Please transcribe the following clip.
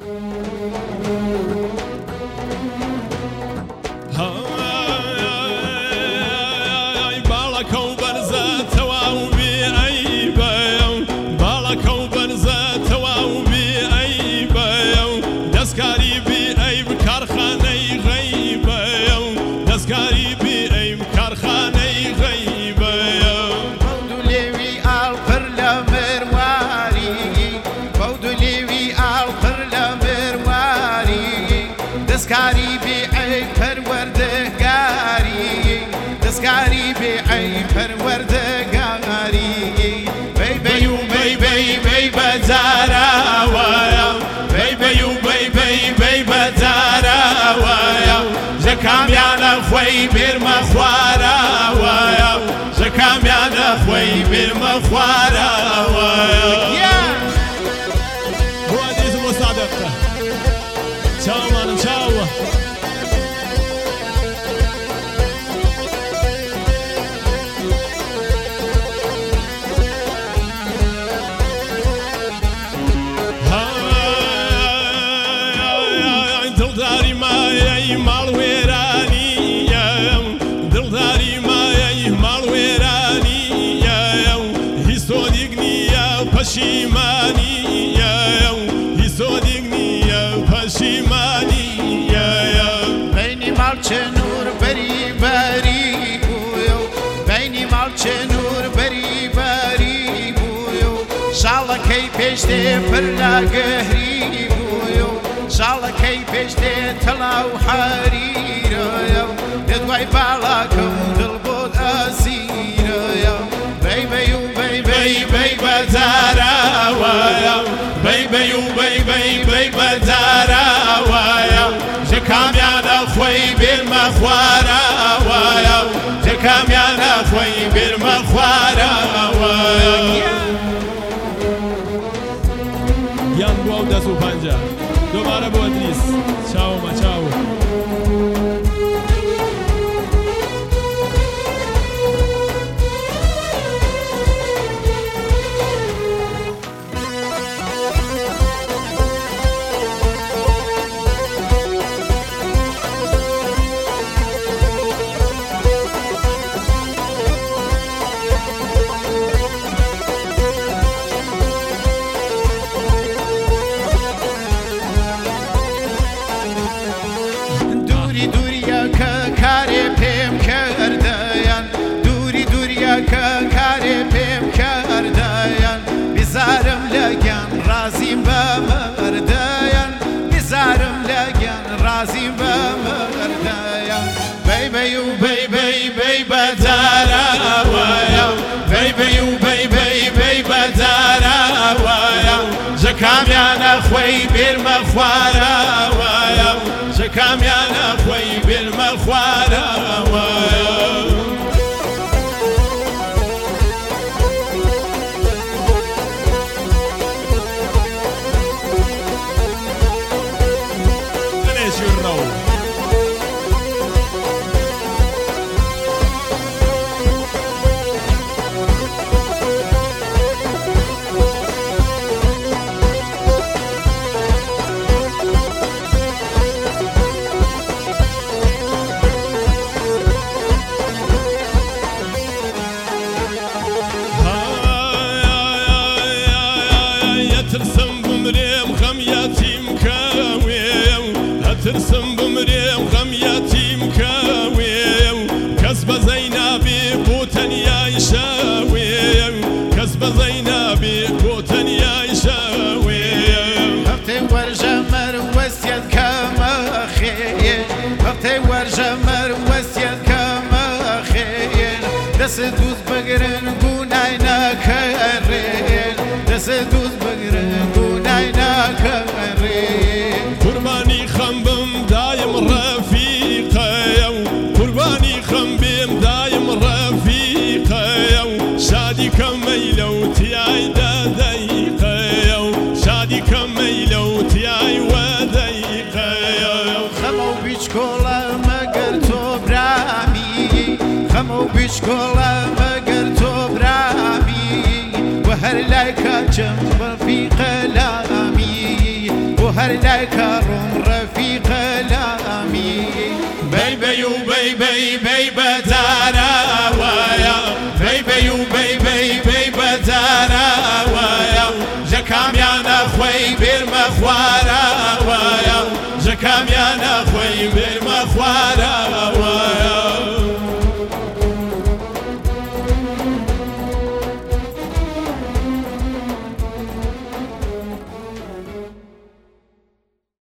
باڵەکە و بەرزەتەوە و بێعەیبەیە باڵەکە و بەرزەتەوە و بێعەیبەیە دەستکاری بێعەیب کارخانەی غەیبەیە دەستکاری بێعەیب کارخانەی غەیبەیە بەود و لێوی ئاڵقڕ لە مرواری بەود و لێوی ئاڵقڕ لە مرواری دەستکاری بێعەیب پەروەردەگاری دەستکاری بێعەیب پەروەردەگاری بەی و بەی بەجاراوایە بەی و بەی بەجاراوایە ژە کامیانە خۆی بێرمە خوارەوایە ژە کامیانە خۆی بێرمە خوارەوایە بۆ عەزیز بۆ سادەقە چاومانم چاوە دڵداری مایەی ماڵوێرانیە دڵداری مایەی ماڵوێرانیە هیچ نییە پەشیمانیە هیچ نییە پەشیمانیە بینی ماڵچە نور بەریبەری بوویە بینی ماڵچە نور بەریبەری بوویە شاڵەکەی پێش دێ پڕ لە گەهری بوویە شاڵەکەی پێش دێ تەڵاو حەریرەیە لە دوای باڵاکە و دڵ بۆت ئەسیرەیە بەی و بەی بەجاراوایە بەی و بەی بەجاراوایە ژە کامیانە خۆی بێرمە خوارەوایە ژە کامیانە خۆی بێرمە خوارەوایە یان بۆ ئەو دەست و پەنجە دووبارە بۆ ئەدریس چاومە چاو کارێ پێم کردەیان دووریەکە کارێ پێم کردەیان بیزارم لەگیان ڕازیم بە مەردەیان بیزارم لەگیان ڕازیم بە مەردەیان بەی و بەی بەجاراوایە بەی و بەی بەجاراوایە ژە کامیانە خۆی بێرمە خوارەوایە ژە کامیانە خۆی بێرمە خوارەوایە ترسم بمرێم غەم یەتیم کەوێ کەس بەزەی نابێ بۆ تەنیای شەوێ کەس بەزەی نابێ بۆ تەنیای شەوێ هەفتەی وەرژەمەر وەسیەت کەمە خێن هەفتەی وەرژەمەر وەسیەت کەمە خێن دەست دووز بگرن گونای نەکەڕێن دەست دووز بگرن گونای نەکەڕێن قوربانی خەم بم دایم ڕەفیقەیە قوربانی خەم بێم دایم ڕەفیقەیە شادی کەمەی لەو تیای دەدەیقەیە شادی کەمەی لەو تیای وەدەیقەیە خەمە و بیچکۆڵە مەگەر تۆ برامی خەمە و بیچکۆڵە مەگەر تۆ برامی و هەر لای کاچم ڕەفیقە لامی و هەر لای کەڕم ڕەفیقە لامی بەی و بەی بەدارەوەیە بەی و بەی بەدارەوەیە ژەکامیانە خۆی بێرمە خوارەوەیە ژەکامیانە خۆی بێرمە خوارەوەیە